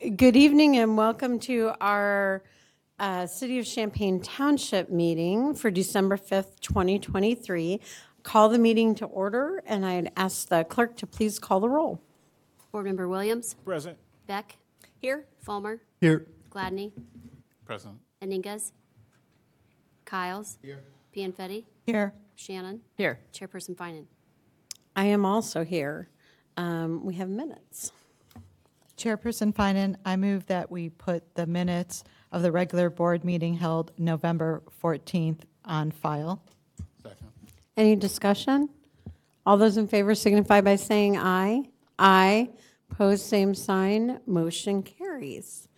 Good evening and welcome to our City of Champaign Township meeting for December 5th, 2023. Call the meeting to order, and I'd ask the clerk to please call the roll. Board Member Williams. Present. Beck. Here. Fulmer. Here. Gladney. Present. Iniguez. Kyles. Here. Pianfetti. Here. Shannon. Here. Chairperson Finan. I am also here. We have minutes. Chairperson Finan, I move that we put the minutes of the regular board meeting held November 14th on file. Second. Any discussion? All those in favor signify by saying aye. Aye. Pose same sign. Motion carries.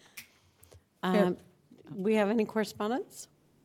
We have any correspondence?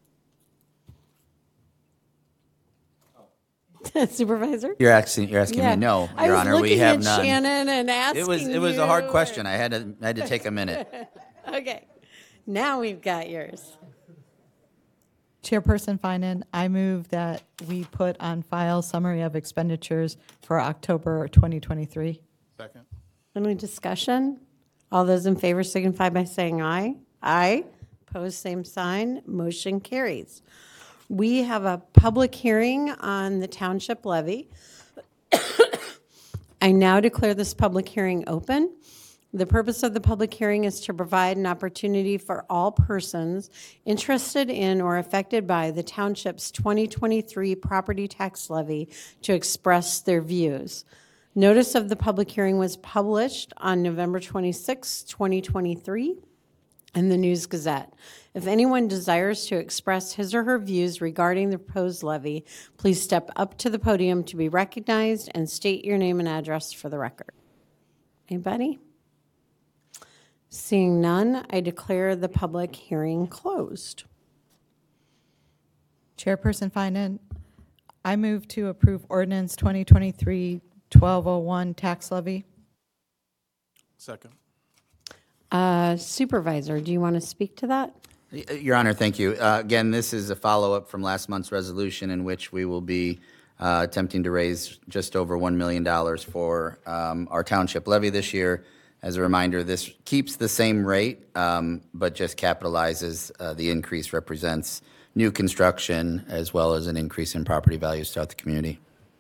Supervisor? You're asking Yeah. me? No, I Your was Honor, we looking have at none. Shannon and asking It was a hard you. question. I had to take a minute. Okay, now we've got yours. Chairperson Finan, I move that we put on file summary of expenditures for October 2023. Second. Any discussion? All those in favor signify by saying aye. Aye. Pose same sign. Motion carries. We have a public hearing on the township levy. I now declare this public hearing open. The purpose of the public hearing is to provide an opportunity for all persons interested in or affected by the township's 2023 property tax levy to express their views. Notice of the public hearing was published on November 26, 2023 in the News Gazette. If anyone desires to express his or her views regarding the proposed levy, please step up to the podium to be recognized and state your name and address for the record. Anybody? Seeing none, I declare the public hearing closed. Chairperson Finan, I move to approve ordinance 2023-1201 tax levy. Second. Supervisor, do you want to speak to that? Your Honor, thank you. Again, this is a follow-up from last month's resolution in which we will be attempting to raise just over $1 million for our township levy this year. As a reminder, this keeps the same rate, but just capitalizes the increase, represents new construction as well as an increase in property values throughout the community.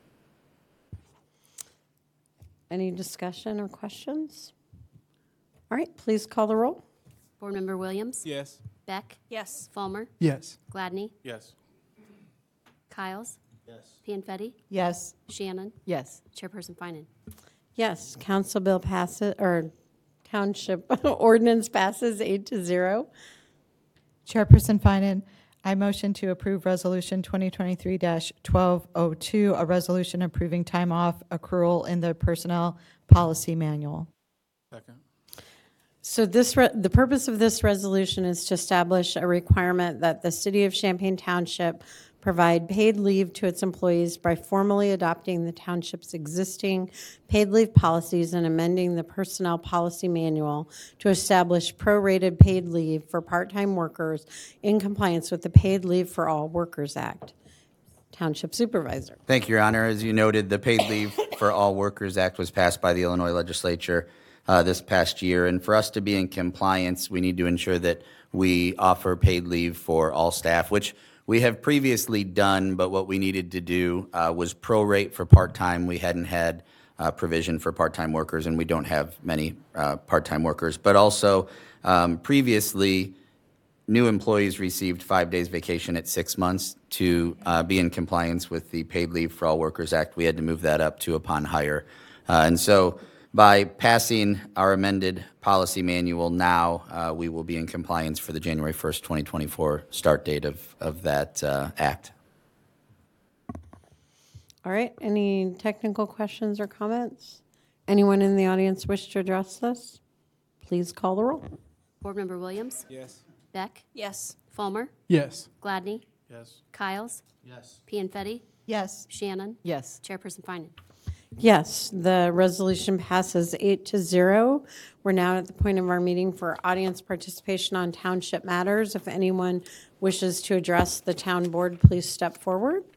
Any discussion or questions? All right, please call the roll. Board Member Williams. Yes. Beck. Yes. Fulmer. Yes. Gladney. Yes. Kyles. Yes. Pianfetti. Yes. Shannon. Yes. Chairperson Finan. Yes, council bill passes, or township ordinance passes 8-0. Chairperson Finan, I motion to approve resolution 2023-1202, a resolution approving time off accrual in the personnel policy manual. Second. So the purpose of this resolution is to establish a requirement that the City of Champaign Township provide paid leave to its employees by formally adopting the township's existing paid leave policies and amending the personnel policy manual to establish prorated paid leave for part-time workers in compliance with the Paid Leave for All Workers Act. Township Supervisor. Thank you, Your Honor. As you noted, the Paid Leave for All Workers Act was passed by the Illinois legislature this past year. And for us to be in compliance, we need to ensure that we offer paid leave for all staff, which we have previously done, but what we needed to do was prorate for part-time. We hadn't had provision for part-time workers, and we don't have many part-time workers. But also, previously, new employees received 5 days vacation at 6 months. To be in compliance with the Paid Leave for All Workers Act, we had to move that up to upon hire. And so by passing our amended policy manual now, we will be in compliance for the January 1st, 2024 start date of that act. All right, any technical questions or comments? Anyone in the audience wish to address this? Please call the roll. Board Member Williams. Yes. Beck. Yes. Fulmer. Yes. Gladney. Yes. Kyles. Yes. Pianfetti. Yes. Shannon. Yes. Chairperson Finan. Yes, the resolution passes 8-0. We're now at the point of our meeting for audience participation on township matters. If anyone wishes to address the town board, please step forward.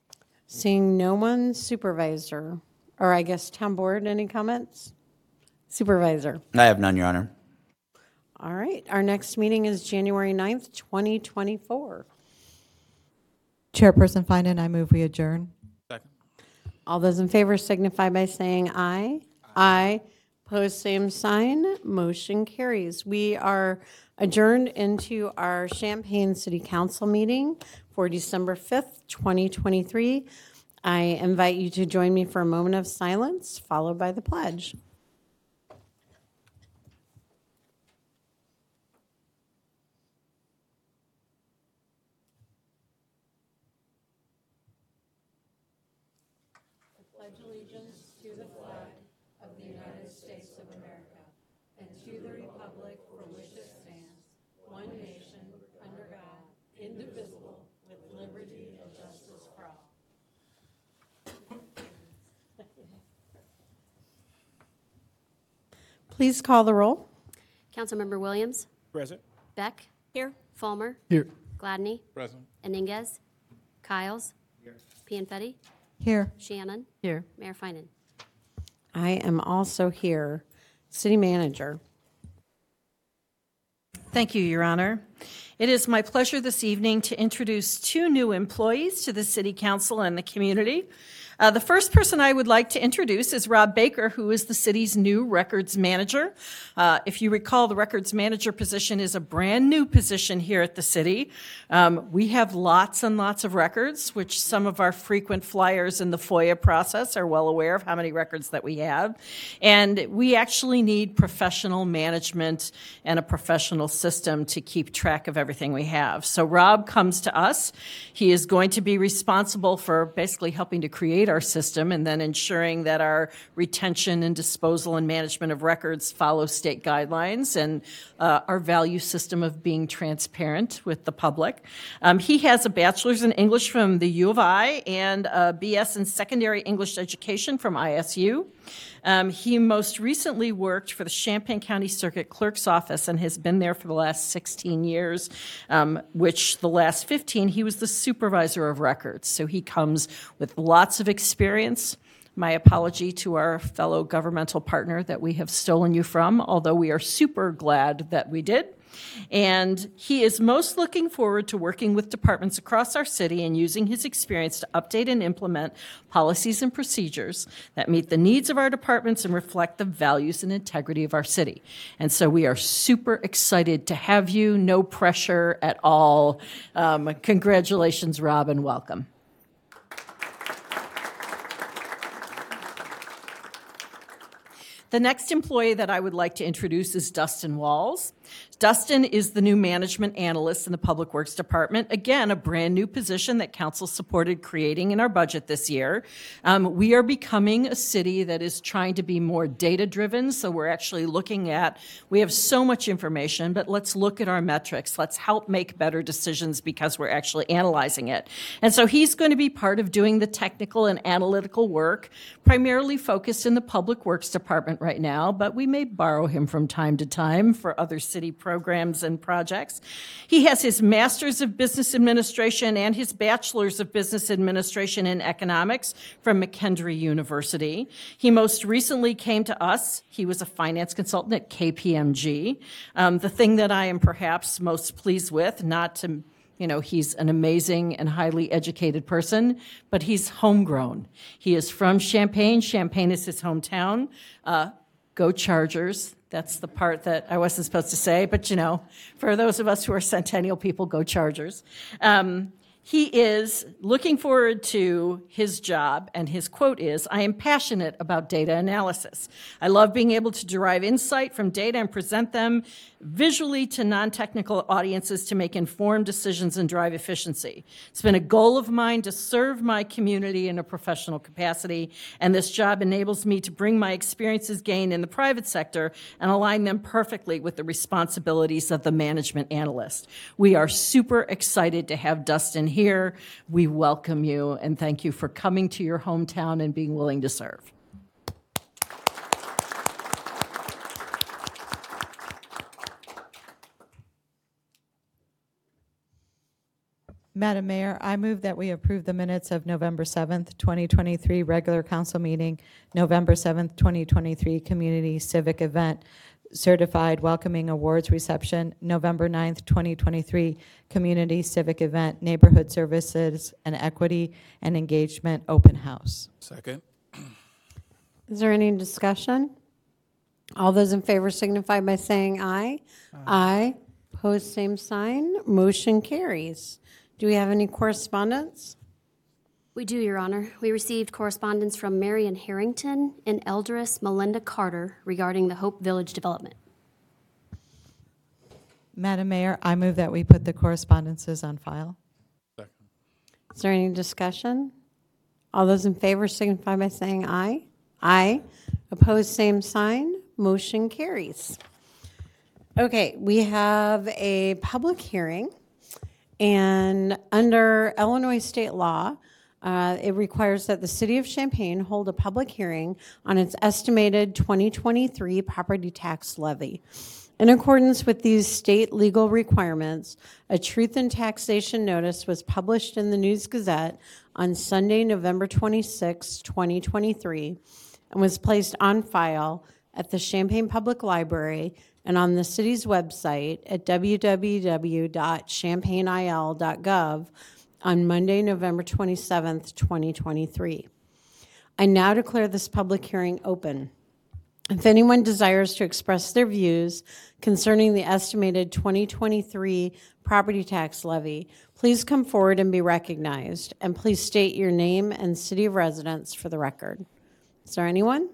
Seeing no one, supervisor, or I guess town board, any comments? Supervisor. I have none, Your Honor. All right, our next meeting is January 9th, 2024. Chairperson Finan, I move we adjourn. Second. All those in favor signify by saying aye. Aye. Pose same sign. Motion carries. We are adjourned into our Champaign City Council meeting for December 5th, 2023. I invite you to join me for a moment of silence, followed by the pledge. Please call the roll. Councilmember Williams? Present. Beck? Here. Fulmer? Here. Gladney? Present. Iniguez? Kyles? Here. Pianfetti? Here. Shannon? Here. Mayor Finan. I am also here. City Manager. Thank you, Your Honor. It is my pleasure this evening to introduce two new employees to the City Council and the community. The first person I would like to introduce is Rob Baker, who is the city's new records manager. If you recall, the records manager position is a brand new position here at the city. We have lots and lots of records, which some of our frequent flyers in the FOIA process are well aware of how many records that we have. And we actually need professional management and a professional system to keep track of everything we have. So Rob comes to us. He is going to be responsible for basically helping to create our system and then ensuring that our retention and disposal and management of records follow state guidelines and our value system of being transparent with the public. He has a bachelor's in English from the U of I and a BS in secondary English education from ISU. He most recently worked for the Champaign County Circuit Clerk's Office and has been there for the last 16 years, which the last 15 he was the supervisor of records. So he comes with lots of experience. My apology to our fellow governmental partner that we have stolen you from, although we are super glad that we did. And he is most looking forward to working with departments across our city and using his experience to update and implement policies and procedures that meet the needs of our departments and reflect the values and integrity of our city. And so we are super excited to have you. No pressure at all. Congratulations, Rob, and welcome. The next employee that I would like to introduce is Dustin Walls. Dustin is the new management analyst in the Public Works Department. Again, a brand new position that council supported creating in our budget this year. We are becoming a city that is trying to be more data-driven, so we're actually looking at, we have so much information, but let's look at our metrics. Let's help make better decisions because we're actually analyzing it. And so he's going to be part of doing the technical and analytical work, primarily focused in the Public Works Department right now, but we may borrow him from time to time for other city programs and projects. He has his Master's of Business Administration and his Bachelor's of Business Administration in Economics from McKendree University. He most recently came to us. He was a finance consultant at KPMG. The thing that I am perhaps most pleased with, not to he's an amazing and highly educated person, but he's homegrown. He is from Champaign. Champaign is his hometown. Go Chargers. That's the part that I wasn't supposed to say, but for those of us who are Centennial people, go Chargers. He is looking forward to his job, and his quote is, "I am passionate about data analysis. I love being able to derive insight from data and present them visually to non-technical audiences to make informed decisions and drive efficiency. It's been a goal of mine to serve my community in a professional capacity, and this job enables me to bring my experiences gained in the private sector and align them perfectly with the responsibilities of the management analyst." We are super excited to have Dustin here. We welcome you and thank you for coming to your hometown and being willing to serve. Madam Mayor, I move that we approve the minutes of November 7th, 2023 regular council meeting, November 7th, 2023 community civic event, certified welcoming awards reception, November 9th, 2023 community civic event, neighborhood services and equity and engagement open house. Second. Is there any discussion? All those in favor signify by saying aye. Aye. Opposed, same sign. Motion carries. Do we have any correspondence? We do, Your Honor. We received correspondence from Marion Harrington and Eldris Melinda Carter regarding the Hope Village development. Madam Mayor, I move that we put the correspondences on file. Second. Is there any discussion? All those in favor signify by saying aye. Aye. Opposed, same sign. Motion carries. Okay, we have a public hearing, and under Illinois state law, it requires that the city of Champaign hold a public hearing on its estimated 2023 property tax levy. In accordance with these state legal requirements, a truth in taxation notice was published in the News Gazette on Sunday, November 26, 2023, and was placed on file at the Champaign Public Library and on the city's website at www.champaigneil.gov on Monday, November 27th, 2023. I now declare this public hearing open. If anyone desires to express their views concerning the estimated 2023 property tax levy, please come forward and be recognized, and please state your name and city of residence for the record. Is there anyone?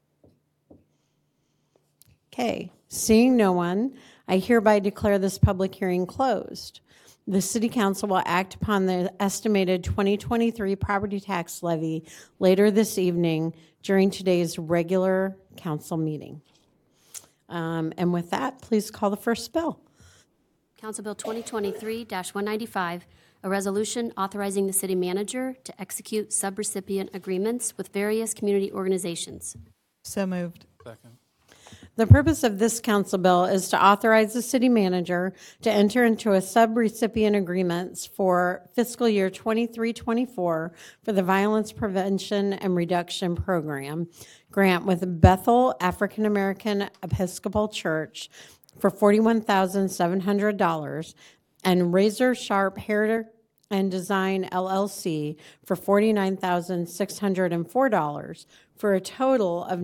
Okay, seeing no one, I hereby declare this public hearing closed. The City Council will act upon the estimated 2023 property tax levy later this evening during today's regular council meeting. And with that, please call the first bill. Council Bill 2023-195, a resolution authorizing the city manager to execute subrecipient agreements with various community organizations. So moved. Second. The purpose of this council bill is to authorize the city manager to enter into a subrecipient agreements for fiscal year 23-24 for the Violence Prevention and Reduction Program grant with Bethel African American Episcopal Church for $41,700 and Razor Sharp Hair and Design LLC for $49,604 for a total of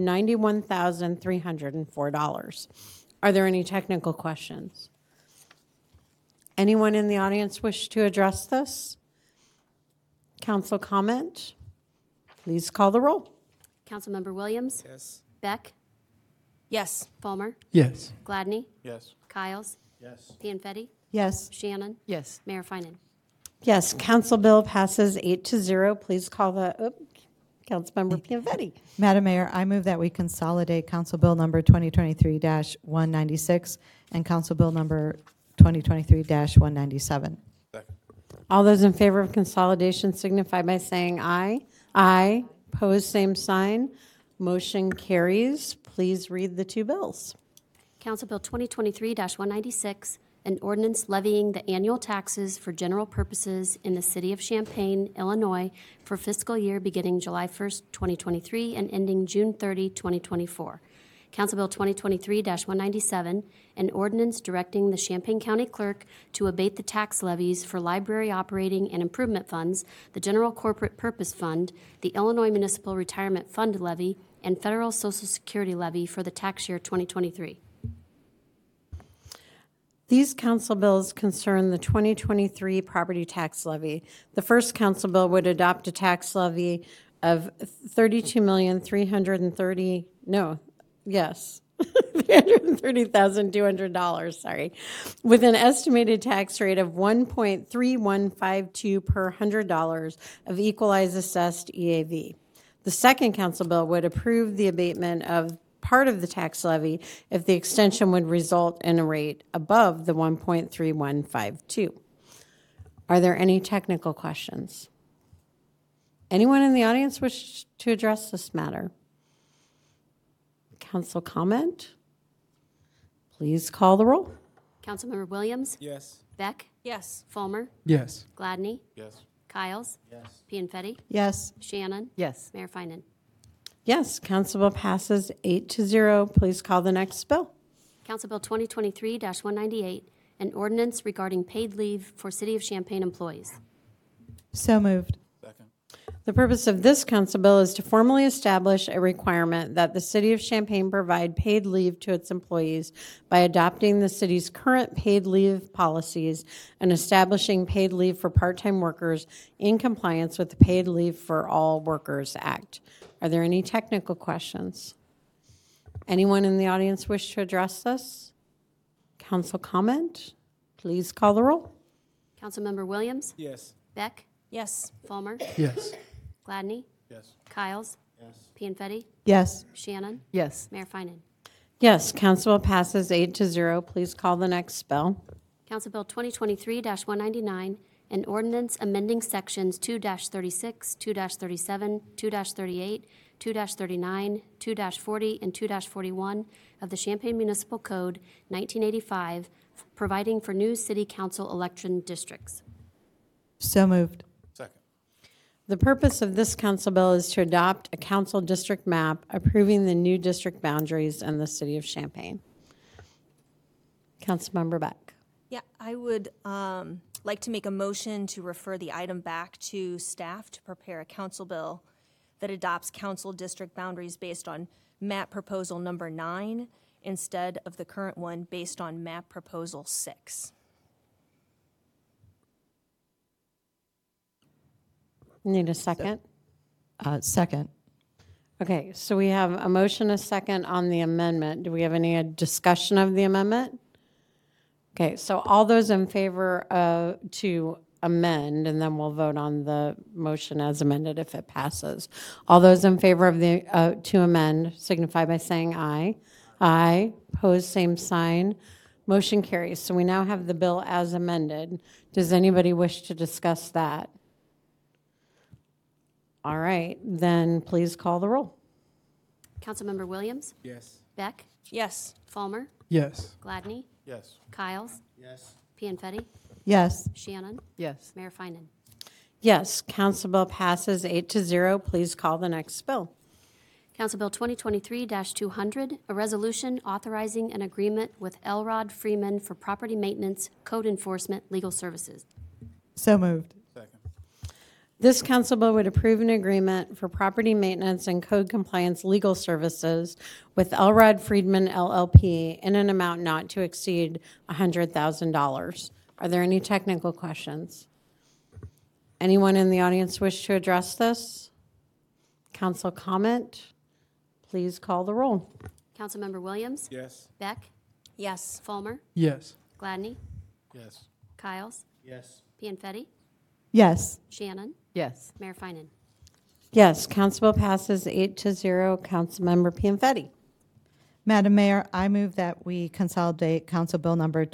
$91,304. Are there any technical questions? Anyone in the audience wish to address this? Council comment? Please call the roll. Councilmember Williams? Yes. Beck? Yes. Fulmer? Yes. Gladney? Yes. Kyles? Yes. Pianfetti? Yes. Shannon? Yes. Mayor Finan. Yes, council bill passes 8-0. Please call the, Councilmember Pianfetti. Madam Mayor, I move that we consolidate Council Bill number 2023-196 and Council Bill number 2023-197. Second. All those in favor of consolidation signify by saying aye. Aye. Opposed, same sign. Motion carries. Please read the two bills. Council Bill 2023-196, an ordinance levying the annual taxes for general purposes in the city of Champaign, Illinois for fiscal year beginning July 1st, 2023 and ending June 30, 2024. Council Bill 2023-197, an ordinance directing the Champaign County Clerk to abate the tax levies for library operating and improvement funds, the General Corporate Purpose Fund, the Illinois Municipal Retirement Fund levy, and federal Social Security levy for the tax year 2023. These council bills concern the 2023 property tax levy. The first council bill would adopt a tax levy of $330,200, sorry, with an estimated tax rate of 1.3152 per $100 of equalized assessed EAV. The second council bill would approve the abatement of part of the tax levy if the extension would result in a rate above the 1.3152. Are there any technical questions? Anyone in the audience wish to address this matter? Council comment? Please call the roll. Councilmember Williams? Yes. Beck? Yes. Fulmer? Yes. Gladney? Yes. Kyles? Yes. Pianfetti? Yes. Shannon? Yes. Mayor Finan. Yes, Council Bill passes 8-0. Please call the next bill. Council Bill 2023-198, an ordinance regarding paid leave for City of Champaign employees. So moved. Second. The purpose of this council bill is to formally establish a requirement that the City of Champaign provide paid leave to its employees by adopting the city's current paid leave policies and establishing paid leave for part-time workers in compliance with the Paid Leave for All Workers Act. Are there any technical questions? Anyone in the audience wish to address this? Council comment? Please call the roll. Councilmember Williams? Yes. Beck? Yes. Fulmer? Yes. Gladney? Yes. Kyles? Yes. Pianfetti? Yes. Shannon? Yes. Mayor Finan. Yes, council bill passes 8-0. Please call the next bill. Council Bill 2023-199, an ordinance amending sections 2-36, 2-37, 2-38, 2-39, 2-40, and 2-41 of the Champaign Municipal Code 1985, providing for new city council election districts. So moved. Second. The purpose of this council bill is to adopt a council district map approving the new district boundaries in the city of Champaign. Councilmember Beck. Yeah, I would like to make a motion to refer the item back to staff to prepare a council bill that adopts council district boundaries based on map proposal number 9 instead of the current one based on map proposal 6. Need a second? Second. Okay, so we have a motion, a second on the amendment. Do we have any discussion of the amendment? Okay, so all those in favor to amend, and then we'll vote on the motion as amended if it passes. All those in favor of the to amend signify by saying aye. Aye. Opposed, same sign. Motion carries. So we now have the bill as amended. Does anybody wish to discuss that? All right, then please call the roll. Councilmember Williams? Yes. Beck? Yes. Fulmer? Yes. Gladney? Yes. Kyles? Yes. Pianfetti? Yes. Shannon? Yes. Mayor Finan. Yes, council bill passes 8-0. Please call the next bill. Council Bill 2023-200, a resolution authorizing an agreement with Elrod Freeman for property maintenance, code enforcement, legal services. So moved. Second. This council bill would approve an agreement for property maintenance and code compliance legal services with Elrod Friedman LLP in an amount not to exceed $100,000. Are there any technical questions? Anyone in the audience wish to address this? Council comment? Please call the roll. Councilmember Williams? Yes. Beck? Yes. Fulmer? Yes. Gladney? Yes. Kyles? Yes. Pianfetti? Yes. Shannon? Yes. Mayor Finan. Yes, council bill passes 8-0. Councilmember Pianfetti. Madam Mayor, I move that we consolidate Council Bill Number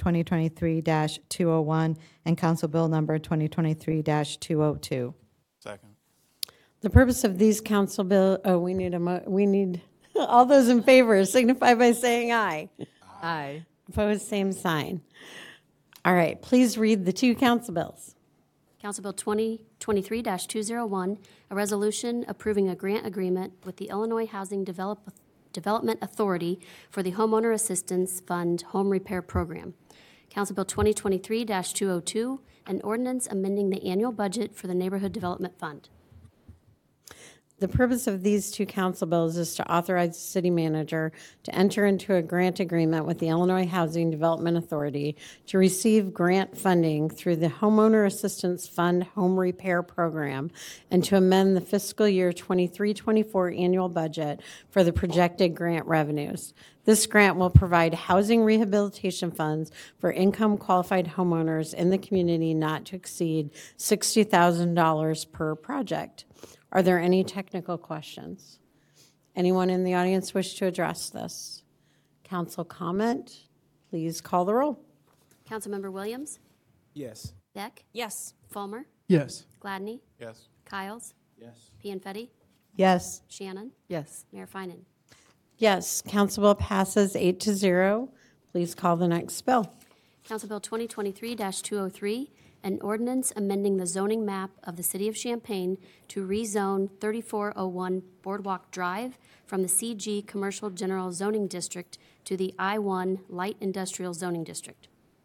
2023-201 and Council Bill Number 2023-202. Second. The purpose of these council bill, we need, all those in favor signify by saying aye. Aye. Opposed, same sign. All right, please read the two council bills. Council Bill 2023-201, a resolution approving a grant agreement with the Illinois Housing Development Authority for the Homeowner Assistance Fund Home Repair Program. Council Bill 2023-202, an ordinance amending the annual budget for the Neighborhood Development Fund. The purpose of these two council bills is to authorize the city manager to enter into a grant agreement with the Illinois Housing Development Authority to receive grant funding through the Homeowner Assistance Fund Home Repair Program and to amend the fiscal year 23-24 annual budget for the projected grant revenues. This grant will provide housing rehabilitation funds for income-qualified homeowners in the community not to exceed $60,000 per project. Are there any technical questions? Anyone in the audience wish to address this? Council comment? Please call the roll. Councilmember Williams? Yes. Beck? Yes. Fulmer? Yes. Gladney? Yes. Kyles? Yes. Pianfetti? Yes. Shannon? Yes. Mayor Finan. Yes, council bill passes 8-0. Please call the next bill. Council Bill 2023-203, an ordinance amending the zoning map of the City of Champaign to rezone 3401 Boardwalk Drive from the CG Commercial General Zoning District to the I-1 Light Industrial Zoning District.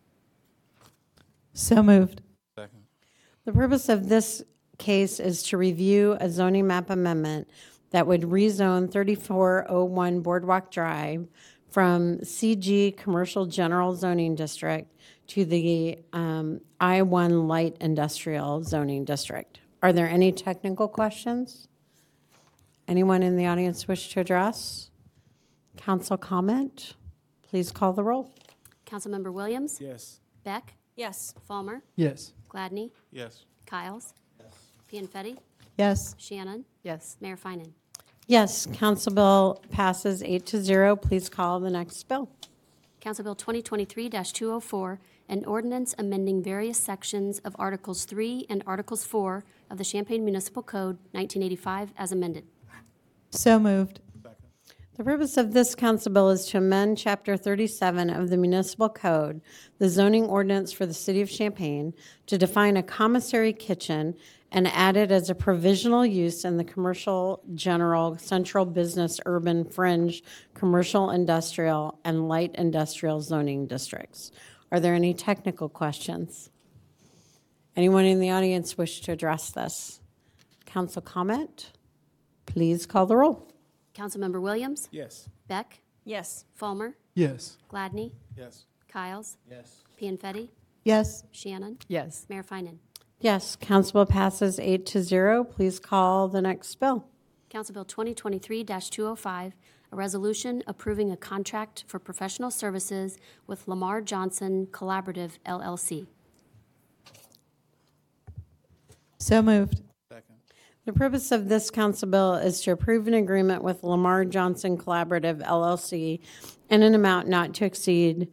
So moved. Second. The purpose of this case is to review a zoning map amendment that would rezone 3401 Boardwalk Drive from CG Commercial General Zoning District to the I-1 Light Industrial Zoning District. Are there any technical questions? Anyone in the audience wish to address? Council comment? Please call the roll. Councilmember Williams? Yes. Beck? Yes. Falmer? Yes. Gladney? Yes. Kyles? Pianfetti? Yes. Shannon? Yes. Mayor Finan. Yes, Council Bill passes 8-0. Please call the next bill. Council Bill 2023-204, an ordinance amending various sections of Articles 3 and Articles 4 of the Champaign Municipal Code 1985 as amended. So moved. The purpose of this council bill is to amend Chapter 37 of the Municipal Code, the zoning ordinance for the City of Champaign, to define a commissary kitchen and add it as a provisional use in the commercial, general, central business, urban, fringe, commercial, industrial, and light industrial zoning districts. Are there any technical questions? Anyone in the audience wish to address this? Council comment? Please call the roll. Councilmember Williams? Yes. Beck? Yes. Falmer? Yes. Gladney? Yes. Kyles? Yes. Pianfetti? Yes. Shannon? Yes. Mayor Finan. Yes, council bill passes 8-0. Please call the next bill. Council Bill 2023-205, a resolution approving a contract for professional services with Lamar Johnson Collaborative LLC. So moved. Second. The purpose of this council bill is to approve an agreement with Lamar Johnson Collaborative LLC in an amount not to exceed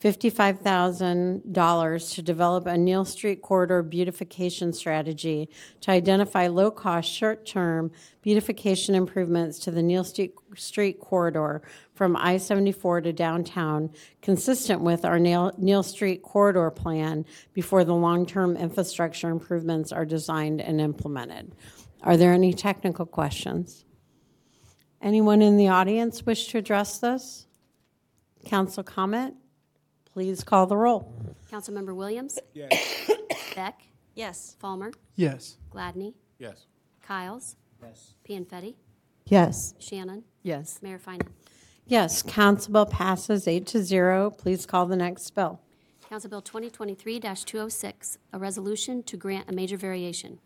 $55,000 to develop a Neal Street corridor beautification strategy to identify low-cost, short-term beautification improvements to the Neal Street corridor from I-74 to downtown, consistent with our Neal Street corridor plan before the long-term infrastructure improvements are designed and implemented. Are there any technical questions? Anyone in the audience wish to address this? Council comment? Please call the roll. Councilmember Williams? Yes. Beck? Yes. Falmer? Yes. Gladney? Yes. Kyles? Yes. Pianfetti? Yes. Shannon? Yes. Mayor Finan. Yes, council bill passes 8-0. Please call the next bill. Council Bill 2023-206, a resolution to grant a major variation.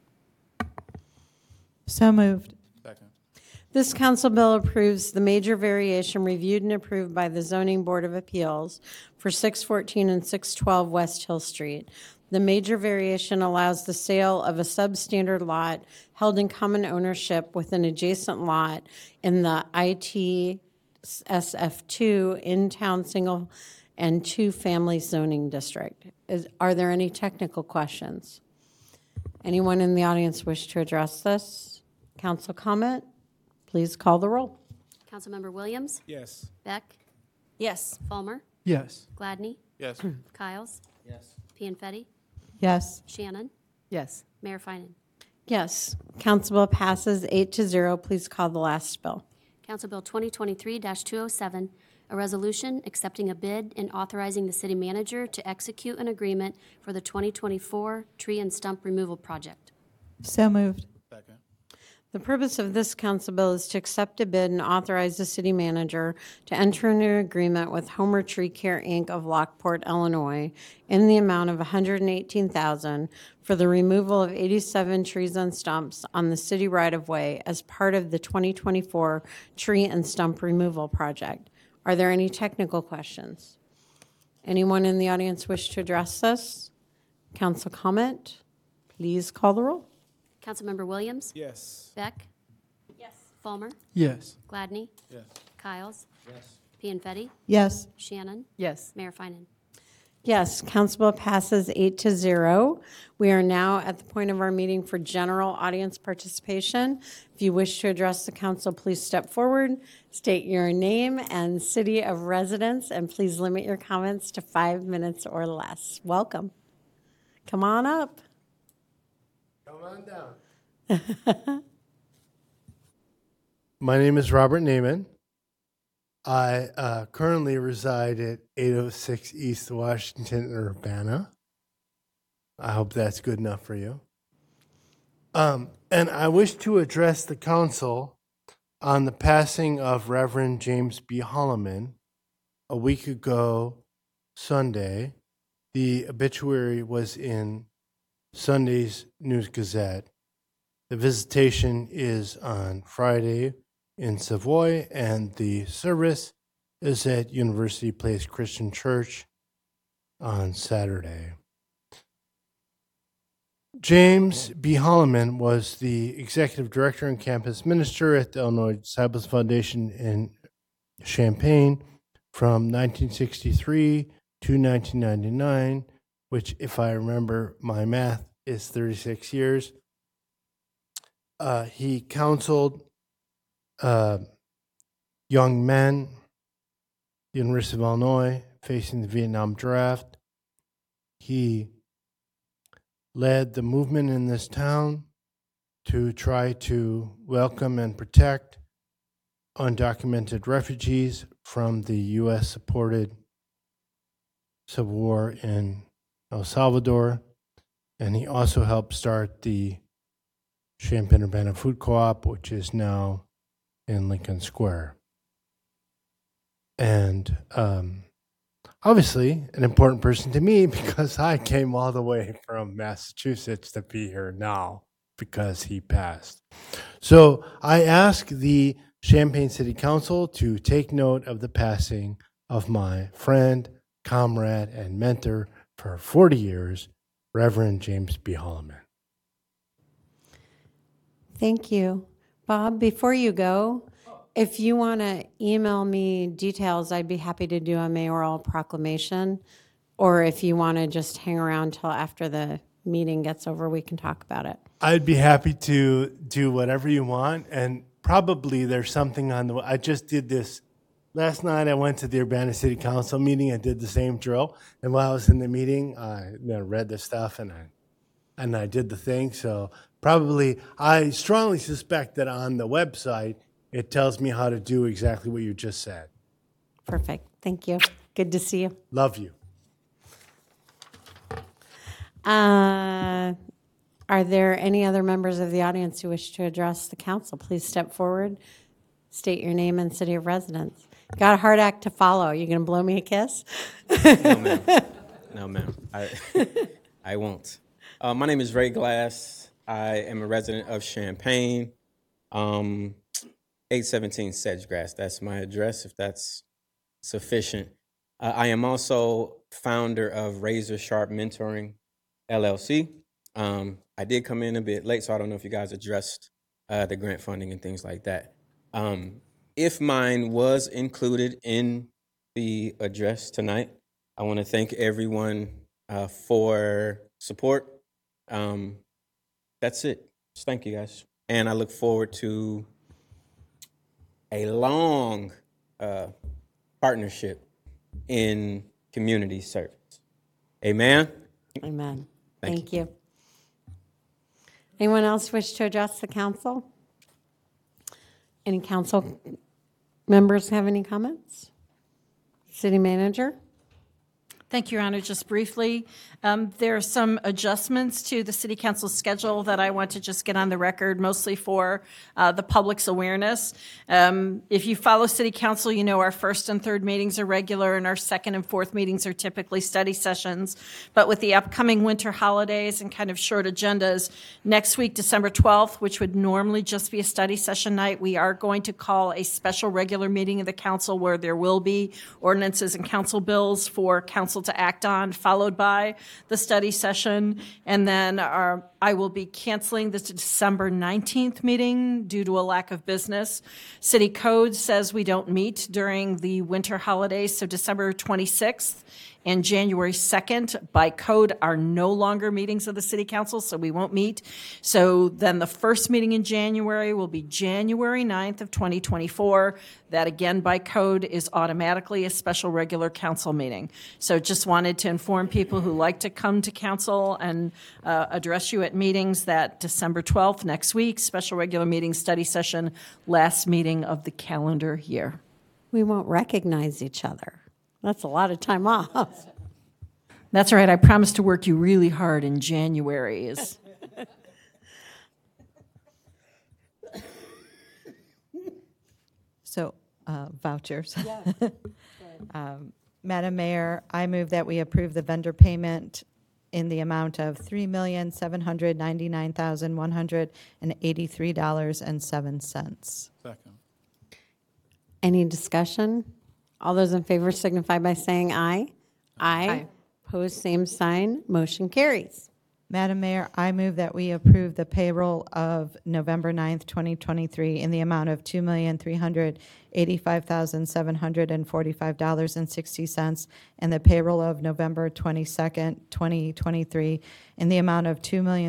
So moved. Second. This council bill approves the major variation reviewed and approved by the Zoning Board of Appeals for 614 and 612 West Hill Street. The major variation allows the sale of a substandard lot held in common ownership with an adjacent lot in the ITSF2 in-town single and two-family zoning district. Are there any technical questions? Anyone in the audience wish to address this? Council comment? Please call the roll. Councilmember Williams? Yes. Beck? Yes. Falmer? Yes. Gladney? Yes. Kyles? Yes. Pianfetti? Yes. Shannon? Yes. Mayor Finan. Yes, council bill passes 8-0. Please call the last bill. Council Bill 2023-207, a resolution accepting a bid and authorizing the city manager to execute an agreement for the 2024 tree and stump removal project. So moved. Second. The purpose of this council bill is to accept a bid and authorize the city manager to enter into an agreement with Homer Tree Care, Inc. of Lockport, Illinois, in the amount of $118,000 for the removal of 87 trees and stumps on the city right-of-way as part of the 2024 tree and stump removal project. Are there any technical questions? Anyone in the audience wish to address this? Council comment? Please call the roll. Councilmember Williams? Yes. Beck? Yes. Falmer? Yes. Gladney? Yes. Kyles? Yes. Pianfetti? Yes. Shannon? Yes. Mayor Finan. Yes, Council Bill passes 8-0. We are now at the point of our meeting for general audience participation. If you wish to address the council, please step forward, state your name and city of residence, and please limit your comments to 5 minutes or less. Welcome. Come on up. Come on down. My name is Robert Neiman. I currently reside at 806 East Washington, Urbana. I hope that's good enough for you. And I wish to address the council on the passing of Reverend James B. Holloman a week ago Sunday. The obituary was in Sunday's News Gazette. The visitation is on Friday in Savoy, and the service is at University Place Christian Church on Saturday. James B. Holloman was the executive director and campus minister at the Illinois Disciples Foundation in Champaign from 1963 to 1999, which, if I remember my math, is 36 years. He counseled young men, the University of Illinois, facing the Vietnam draft. He led the movement in this town to try to welcome and protect undocumented refugees from the U.S.-supported civil war in El Salvador. And he also helped start the Champaign-Urbana Food Co-op, which is now in Lincoln Square. And obviously an important person to me because I came all the way from Massachusetts to be here now because he passed. So I ask the Champaign City Council to take note of the passing of my friend, comrade, and mentor for 40 years, Reverend James B. Holloman. Thank you. Bob, before you go, if you want to email me details, I'd be happy to do a mayoral proclamation. Or if you want to just hang around till after the meeting gets over, we can talk about it. I'd be happy to do whatever you want. And probably there's something on the, I just did this. Last night I went to the Urbana City Council meeting and did the same drill. And while I was in the meeting, I read the stuff and I did the thing. So probably, I strongly suspect that on the website, it tells me how to do exactly what you just said. Perfect. Thank you. Good to see you. Love you. Are there any other members of the audience who wish to address the council? Please step forward, state your name and city of residence. Got a hard act to follow. You going to blow me a kiss? No, ma'am. No, ma'am. I won't. My name is Ray Glass. I am a resident of Champaign, 817 Sedgegrass. That's my address, if that's sufficient. I am also founder of Razor Sharp Mentoring, LLC. I did come in a bit late, so I don't know if you guys addressed the grant funding and things like that. If mine was included in the address tonight, I want to thank everyone for support. That's it. Just thank you, guys. And I look forward to a long partnership in community service. Amen? Amen. Thank Thank you. Anyone else wish to address the council? Any council members have any comments? City manager? Thank you, Your Honor. Just briefly, there are some adjustments to the City Council schedule that I want to just get on the record, mostly for the public's awareness. If you follow City Council, you know our first and third meetings are regular, and our second and fourth meetings are typically study sessions. But with the upcoming winter holidays and kind of short agendas, next week, December 12th, which would normally just be a study session night, we are going to call a special regular meeting of the council where there will be ordinances and council bills for council to act on, followed by the study session. And then I will be canceling the December 19th meeting due to a lack of business. City code says we don't meet during the winter holidays, so December 26th and January 2nd by code are no longer meetings of the city council, so we won't meet. So then the first meeting in January will be January 9th of 2024. That again by code is automatically a special regular council meeting. So just wanted to inform people who like to come to council and address you at meetings that December 12th, next week, special regular meeting study session, last meeting of the calendar year. We won't recognize each other. That's a lot of time off. That's right. I promised to work you really hard in January. So, vouchers. Madam Mayor, I move that we approve the vendor payment in the amount of $3,799,183.07. Second. Any discussion? All those in favor signify by saying aye. Aye. Opposed, same sign. Motion carries. Madam Mayor, I move that we approve the payroll of November 9th, 2023 in the amount of $2,385,745.60 and the payroll of November 22nd, 2023 in the amount of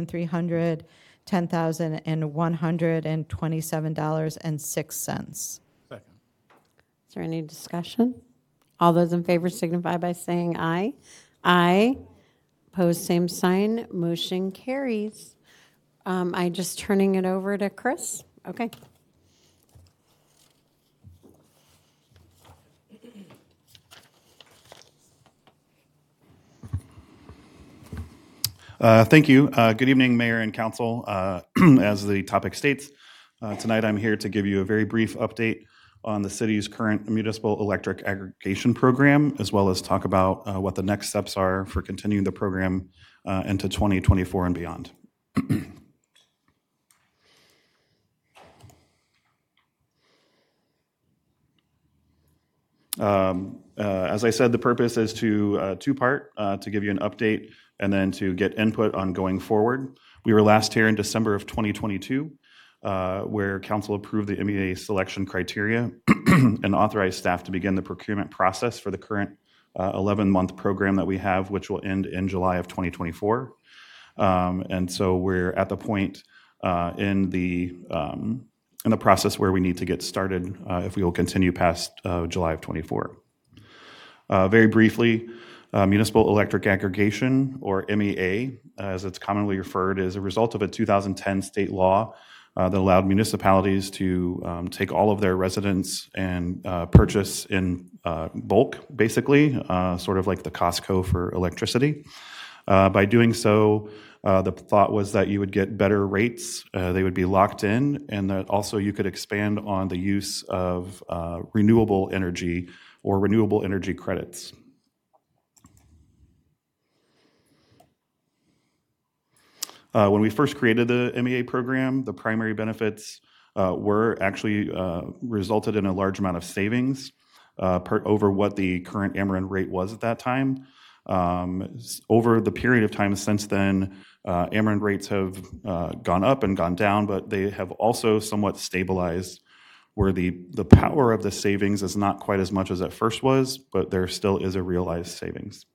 $2,310,127.06. Second. Is there any discussion? All those in favor signify by saying aye. Aye. Opposed, same sign. Motion carries. I just turning it over to Chris. Okay. Thank you. Good evening, Mayor and Council. As the topic states, tonight I'm here to give you a very brief update on the city's current municipal electric aggregation program, as well as talk about what the next steps are for continuing the program into 2024 and beyond. As I said, the purpose is to two-part, to give you an update and then to get input on going forward. We were last here in December of 2022, where council approved the MEA selection criteria and authorized staff to begin the procurement process for the current 11-month program that we have, which will end in July of 2024. And so we're at the point in the process where we need to get started if we will continue past July of 24. Very briefly, municipal electric aggregation, or MEA, as it's commonly referred, is a result of a 2010 state law that allowed municipalities to take all of their residents and purchase in bulk, basically, sort of like the Costco for electricity. By doing so, the thought was that you would get better rates, they would be locked in, and that also you could expand on the use of renewable energy or renewable energy credits. When we first created the MEA program, the primary benefits were actually resulted in a large amount of savings over what the current Ameren rate was at that time. Over the period of time since then, Ameren rates have gone up and gone down, but they have also somewhat stabilized, where the power of the savings is not quite as much as it first was, but there still is a realized savings.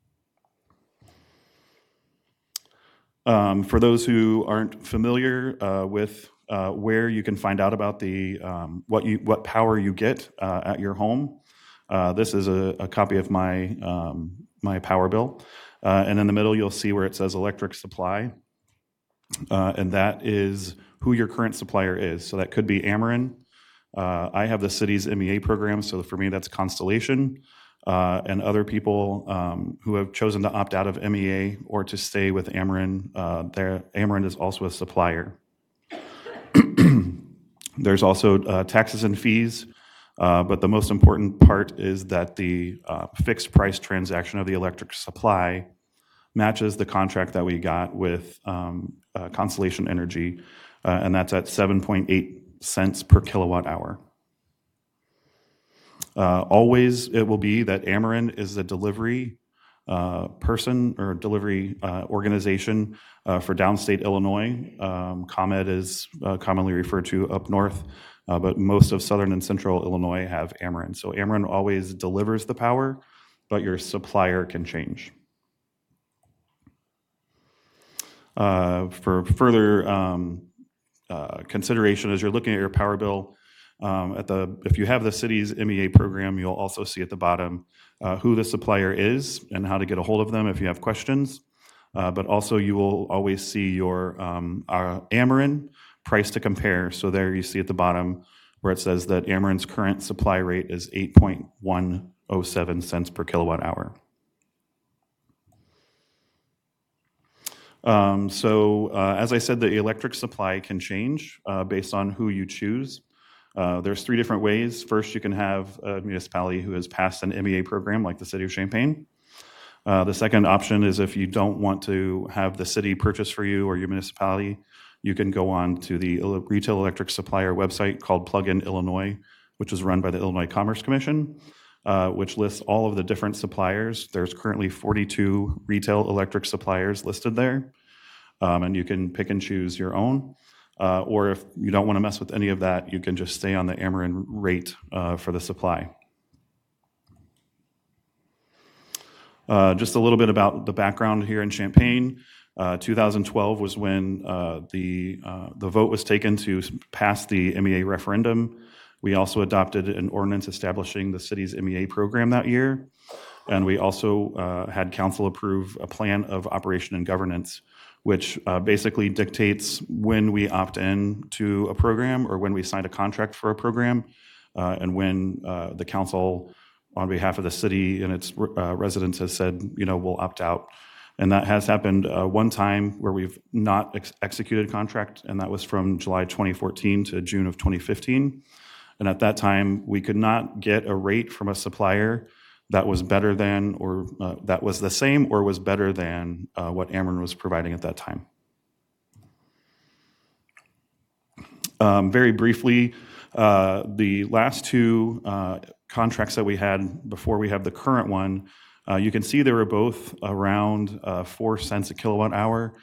For those who aren't familiar with where you can find out about the what power you get at your home, this is a copy of my my power bill, and in the middle you'll see where it says electric supply, and that is who your current supplier is. So that could be Ameren. I have the city's MEA program, so for me that's Constellation. And other people who have chosen to opt out of MEA or to stay with Ameren, Ameren is also a supplier. There's also taxes and fees, but the most important part is that the fixed price transaction of the electric supply matches the contract that we got with Constellation Energy, and that's at 7.8 cents per kilowatt hour. Always it will be that Ameren is the delivery person or delivery organization for downstate Illinois. ComEd is commonly referred to up north, but most of southern and central Illinois have Ameren. So Ameren always delivers the power, but your supplier can change. For further consideration as you're looking at your power bill, if you have the city's MEA program, you'll also see at the bottom who the supplier is and how to get a hold of them if you have questions. But also you will always see your Ameren price to compare. So there you see at the bottom where it says that Ameren's current supply rate is 8.107 cents per kilowatt hour. As I said, the electric supply can change based on who you choose. There's 3 different ways. First, you can have a municipality who has passed an MEA program like the City of Champaign. The second option is if you don't want to have the city purchase for you or your municipality, you can go on to the retail electric supplier website called Plug-in Illinois, which is run by the Illinois Commerce Commission, which lists all of the different suppliers. There's currently 42 retail electric suppliers listed there, and you can pick and choose your own. Or if you don't want to mess with any of that, you can just stay on the Ameren rate for the supply. Just a little bit about the background here in Champaign. 2012 was when the vote was taken to pass the MEA referendum. We also adopted an ordinance establishing the city's MEA program that year. And we also had council approve a plan of operation and governance, which basically dictates when we opt in to a program or when we sign a contract for a program, and when the council on behalf of the city and its residents has said, we'll opt out. And that has happened one time where we've not executed contract, and that was from July 2014 to June of 2015. And at that time, we could not get a rate from a supplier that was better than, or that was the same or was better than what Ameren was providing at that time. Very briefly, the last 2 contracts that we had before we have the current one, you can see they were both around 4 cents a kilowatt hour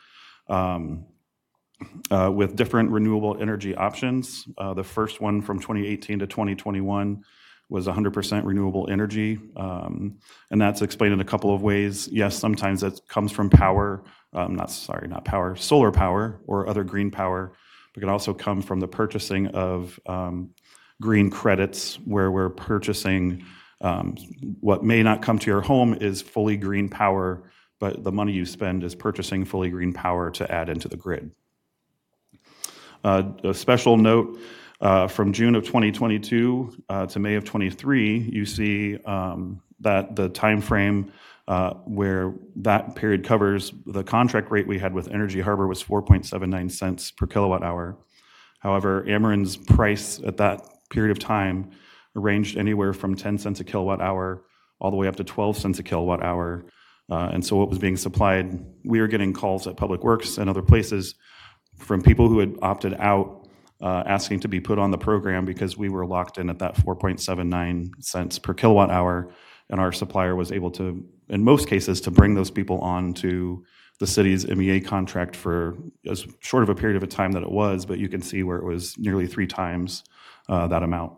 with different renewable energy options. The first one from 2018 to 2021 was 100% renewable energy, and that's explained in a couple of ways. Yes, sometimes it comes from power, not power, solar power or other green power, but it can also come from the purchasing of green credits, where we're purchasing what may not come to your home is fully green power, but the money you spend is purchasing fully green power to add into the grid. A special note, from June of 2022 to May of 23, you see that the time frame where that period covers, the contract rate we had with Energy Harbor was 4.79 cents per kilowatt hour. However, Ameren's price at that period of time ranged anywhere from 10 cents a kilowatt hour all the way up to 12 cents a kilowatt hour. And so what was being supplied, we were getting calls at Public Works and other places from people who had opted out, asking to be put on the program because we were locked in at that 4.79 cents per kilowatt hour, and our supplier was able to, in most cases, to bring those people on to the city's MEA contract for as short of a period of a time that it was, but you can see where it was nearly 3 times that amount.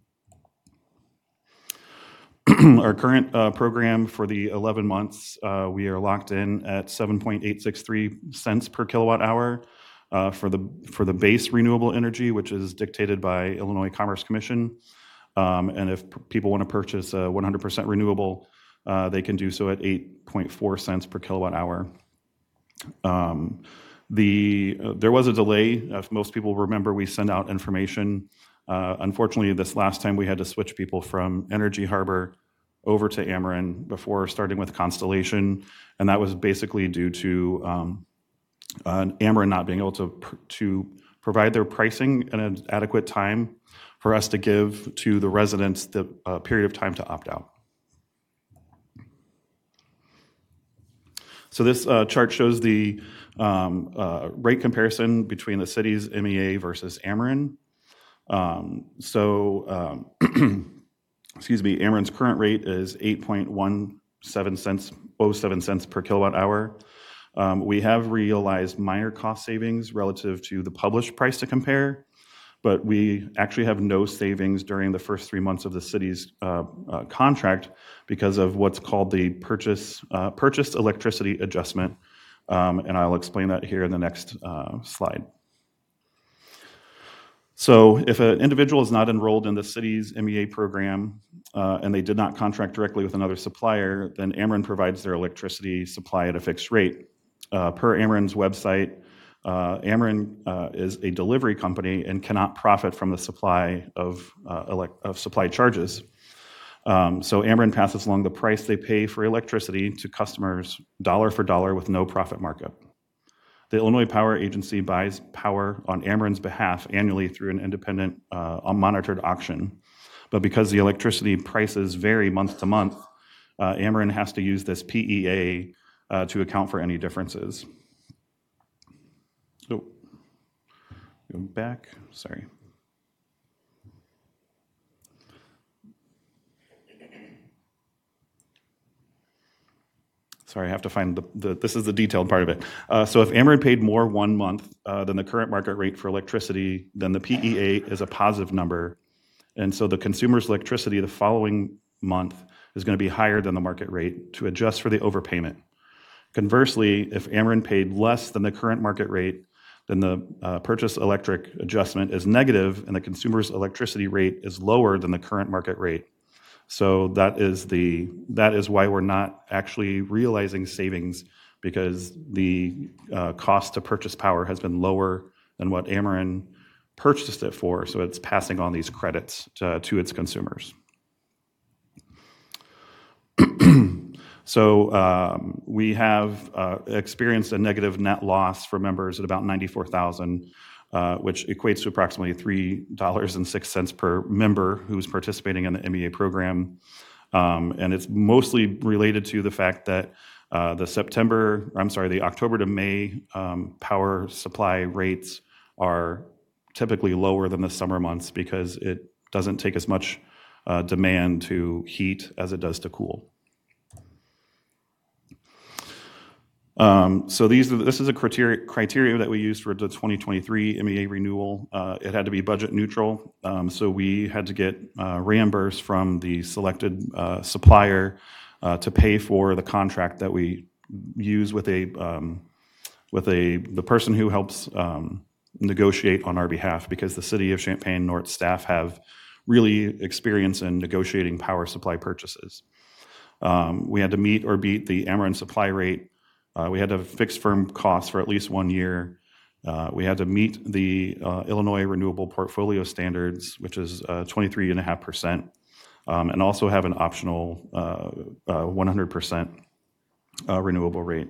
Our current program for the 11 months, we are locked in at 7.863 cents per kilowatt hour. For the base renewable energy, which is dictated by Illinois Commerce Commission. And if people want to purchase a 100% renewable, they can do so at 8.4 cents per kilowatt hour. There was a delay. If most people remember, we send out information. Unfortunately, this last time we had to switch people from Energy Harbor over to Ameren before starting with Constellation, and that was basically due to Ameren not being able to provide their pricing in an adequate time for us to give to the residents the period of time to opt out. So this chart shows the rate comparison between the city's MEA versus Ameren. Excuse me, Ameren's current rate is 8.1 cents per kilowatt hour. We have realized minor cost savings relative to the published price to compare, but we actually have no savings during the first 3 months of the city's contract because of what's called the purchased electricity adjustment, and I'll explain that here in the next slide. So if an individual is not enrolled in the city's MEA program and they did not contract directly with another supplier, then Ameren provides their electricity supply at a fixed rate. Per Ameren's website, Ameren is a delivery company and cannot profit from the supply of supply charges. So Ameren passes along the price they pay for electricity to customers dollar for dollar with no profit markup. The Illinois Power Agency buys power on Ameren's behalf annually through an independent monitored auction. But because the electricity prices vary month to month, Ameren has to use this PEA to account for any differences. Oh, go back, sorry. Sorry, I have to find this is the detailed part of it. So if Ameren paid more 1 month than the current market rate for electricity, then the PEA is a positive number. And so the consumer's electricity the following month is going to be higher than the market rate to adjust for the overpayment. Conversely, if Ameren paid less than the current market rate, then the purchase electric adjustment is negative and the consumer's electricity rate is lower than the current market rate. So that is why we're not actually realizing savings, because the cost to purchase power has been lower than what Ameren purchased it for, so it's passing on these credits to its consumers. So we have experienced a negative net loss for members at about $94,000, which equates to approximately $3.06 per member who's participating in the MEA program. And it's mostly related to the fact that the October to May power supply rates are typically lower than the summer months because it doesn't take as much demand to heat as it does to cool. So this is a criteria that we used for the 2023 MEA renewal. It had to be budget neutral, so we had to get reimbursed from the selected supplier to pay for the contract that we use with the person who helps negotiate on our behalf, because the City of Champaign North staff have really experience in negotiating power supply purchases. We had to meet or beat the Ameren supply rate. We had to fix firm costs for at least 1 year. We had to meet the Illinois Renewable Portfolio Standards, which is 23.5%, and also have an optional 100% renewable rate.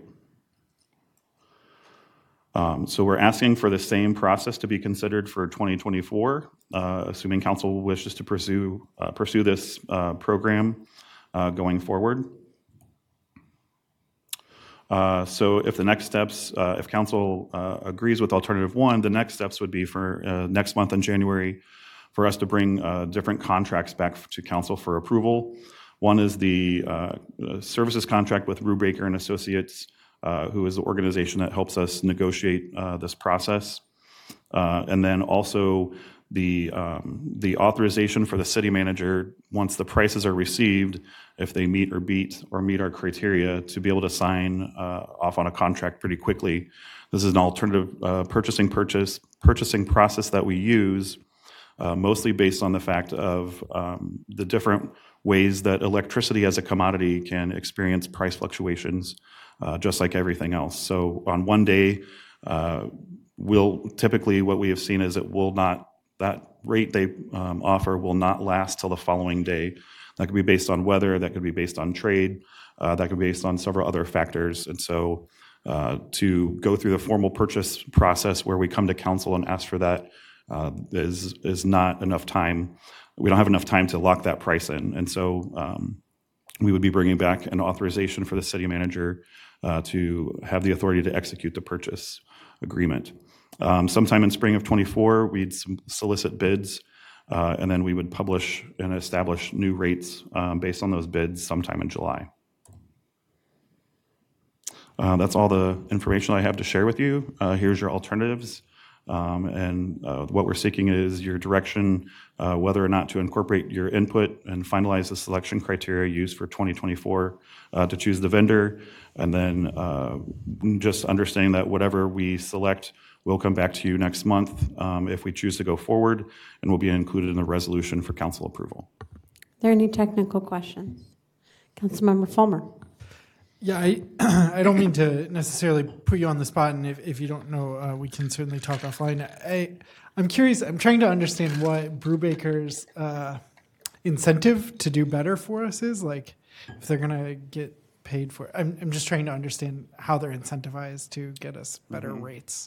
So we're asking for the same process to be considered for 2024, assuming council wishes to pursue this program going forward. So if the next steps, if council agrees with alternative 1, the next steps would be for next month in January for us to bring different contracts back to council for approval. One is the services contract with Brubaker and Associates, who is the organization that helps us negotiate this process. And then also the authorization for the city manager, once the prices are received, if they meet our criteria, to be able to sign off on a contract pretty quickly. This is an alternative purchasing process that we use, mostly based on the fact of the different ways that electricity as a commodity can experience price fluctuations, just like everything else. So on one day, typically what we have seen is that rate they offer will not last till the following day. That could be based on weather, that could be based on trade, that could be based on several other factors. And so to go through the formal purchase process where we come to council and ask for that is not enough time. We don't have enough time to lock that price in. And so we would be bringing back an authorization for the city manager to have the authority to execute the purchase agreement. Sometime in spring of 24, we'd solicit bids, and then we would publish and establish new rates based on those bids sometime in July. That's all the information I have to share with you. Here's your alternatives. What we're seeking is your direction, whether or not to incorporate your input and finalize the selection criteria used for 2024 to choose the vendor. And then just understanding that whatever we select will come back to you next month if we choose to go forward, and will be included in the resolution for council approval. Are there any technical questions? Councilmember Fulmer. Yeah, I don't mean to necessarily put you on the spot, and if you don't know, we can certainly talk offline. I'm curious, I'm trying to understand what Brubaker's incentive to do better for us is, like if they're going to get paid for it. I'm just trying to understand how they're incentivized to get us better rates.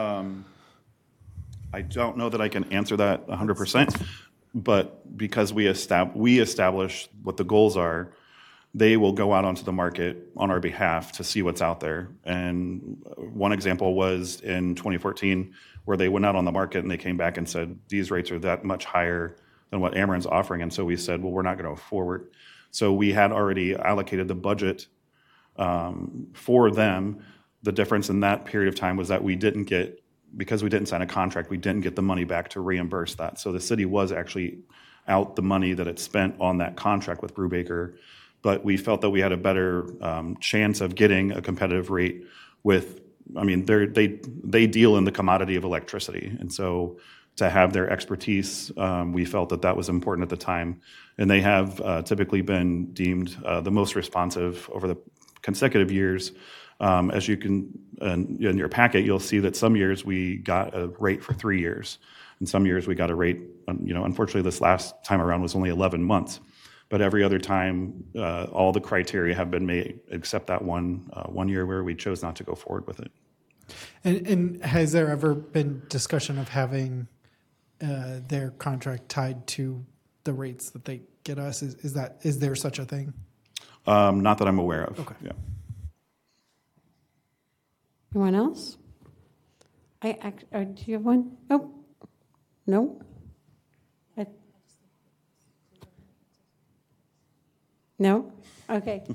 I don't know that I can answer that 100%, but because we establish what the goals are, they will go out onto the market on our behalf to see what's out there. And one example was in 2014, where they went out on the market and they came back and said, these rates are that much higher than what Ameren's offering. And so we said, well, we're not going to go forward. So we had already allocated the budget for them. The difference in that period of time was that because we didn't sign a contract, we didn't get the money back to reimburse that. So the city was actually out the money that it spent on that contract with Brubaker, but we felt that we had a better chance of getting a competitive rate with, they deal in the commodity of electricity. And so to have their expertise, we felt that was important at the time. And they have typically been deemed the most responsive over the consecutive years. As you can, in your packet, you'll see that some years we got a rate for 3 years. And some years we got a rate, unfortunately this last time around was only 11 months. But every other time, all the criteria have been made, except that one year where we chose not to go forward with it. And has there ever been discussion of having their contract tied to the rates that they get us? Is there such a thing? Not that I'm aware of. Okay. Yeah. Anyone else? Do you have one? Oh, no? No? Okay.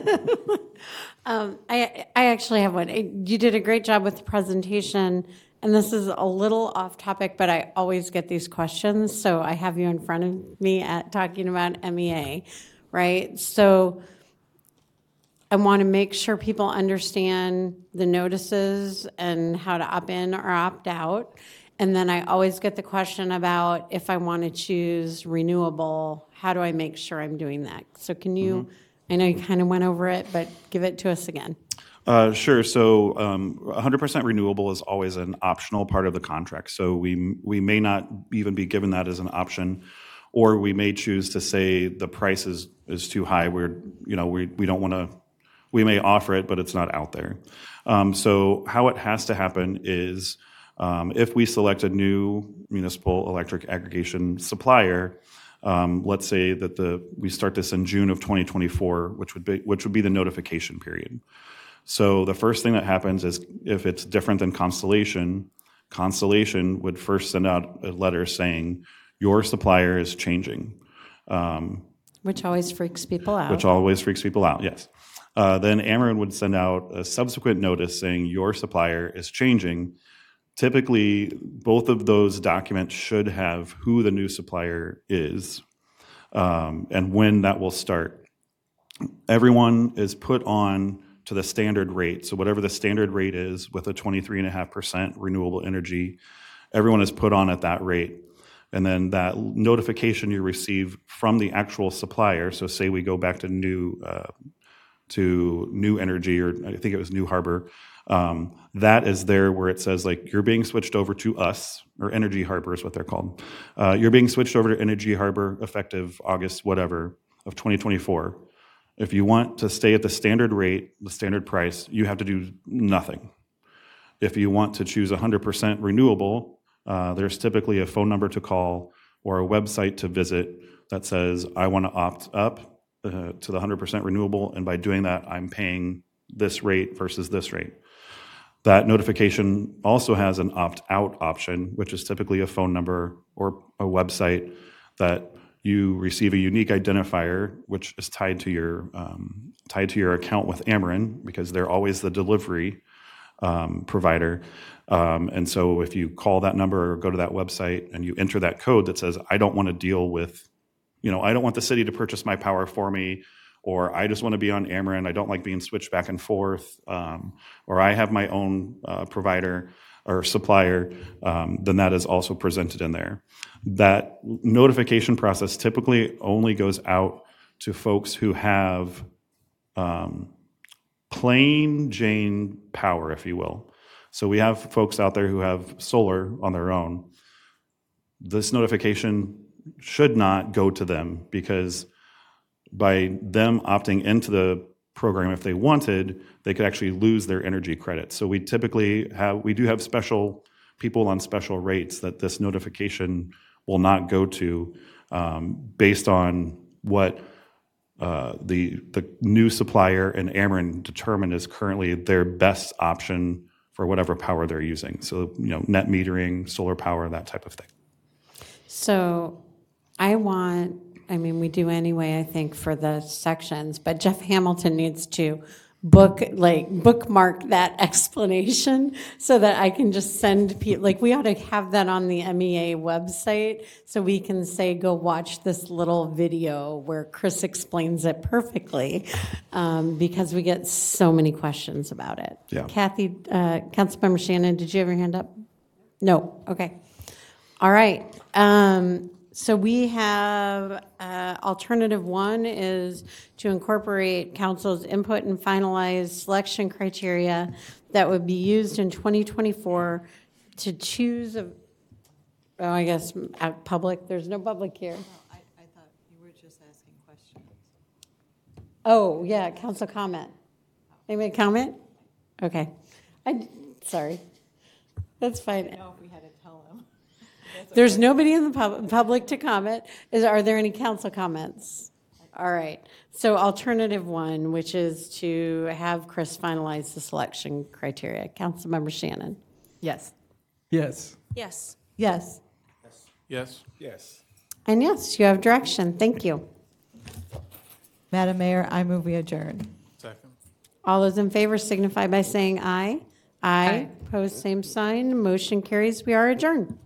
I actually have one. You did a great job with the presentation, and this is a little off topic, but I always get these questions, so I have you in front of me at talking about MEA, right? So I want to make sure people understand the notices and how to opt in or opt out. And then I always get the question about if I want to choose renewable, how do I make sure I'm doing that? So can you, I know you kind of went over it, but give it to us again. Sure. So 100% renewable is always an optional part of the contract. So we may not even be given that as an option, or we may choose to say the price is too high. We don't want to. We may offer it, but it's not out there. So how it has to happen is if we select a new municipal electric aggregation supplier, let's say that we start this in June of 2024, which would be the notification period. So the first thing that happens is if it's different than Constellation would first send out a letter saying your supplier is changing. Which always freaks people out. Yes. Then Ameren would send out a subsequent notice saying your supplier is changing. Typically, both of those documents should have who the new supplier is and when that will start. Everyone is put on to the standard rate. So whatever the standard rate is with a 23.5% renewable energy, everyone is put on at that rate. And then that notification you receive from the actual supplier, so say we go back to New Energy, or I think it was New Harbor, that is there where it says like you're being switched over to us, or Energy Harbor is what they're called. You're being switched over to Energy Harbor effective August whatever of 2024. If you want to stay at the standard rate, the standard price, you have to do nothing. If you want to choose 100% renewable, there's typically a phone number to call or a website to visit that says, I want to opt up to the 100% renewable, and by doing that, I'm paying this rate versus this rate. That notification also has an opt-out option, which is typically a phone number or a website that you receive a unique identifier, which is tied to your account with Ameren, because they're always the delivery provider. And so if you call that number or go to that website and you enter that code that says, I don't want to deal with, I don't want the city to purchase my power for me, or I just want to be on Ameren, I don't like being switched back and forth, or I have my own provider or supplier, then that is also presented in there. That notification process typically only goes out to folks who have plain Jane power, if you will. So we have folks out there who have solar on their own. This notification should not go to them, because by them opting into the program, if they wanted, they could actually lose their energy credit. So we typically have special people on special rates that this notification will not go to, based on what the new supplier and Ameren determined is currently their best option for whatever power they're using. So, net metering, solar power, that type of thing. So we do anyway, I think, for the sections, but Jeff Hamilton needs to bookmark that explanation so that I can just send people, we ought to have that on the MEA website so we can say, go watch this little video where Chris explains it perfectly, because we get so many questions about it. Yeah. Kathy, Councilmember Shannon, did you have your hand up? No, okay. All right. So we have alternative one is to incorporate council's input and finalize selection criteria that would be used in 2024 to choose public. There's no public here. I thought you were just asking questions. Oh, yeah, council comment. Anybody comment? Okay. Sorry. That's fine. If we had to tell them. There's nobody in the public to comment. Are there any council comments? All right. So alternative one, which is to have Chris finalize the selection criteria. Councilmember Shannon. Yes. Yes. Yes. Yes. Yes. Yes. And yes, you have direction. Thank you. Madam Mayor, I move we adjourn. Second. All those in favor signify by saying aye. Aye. Opposed, same sign. Motion carries. We are adjourned.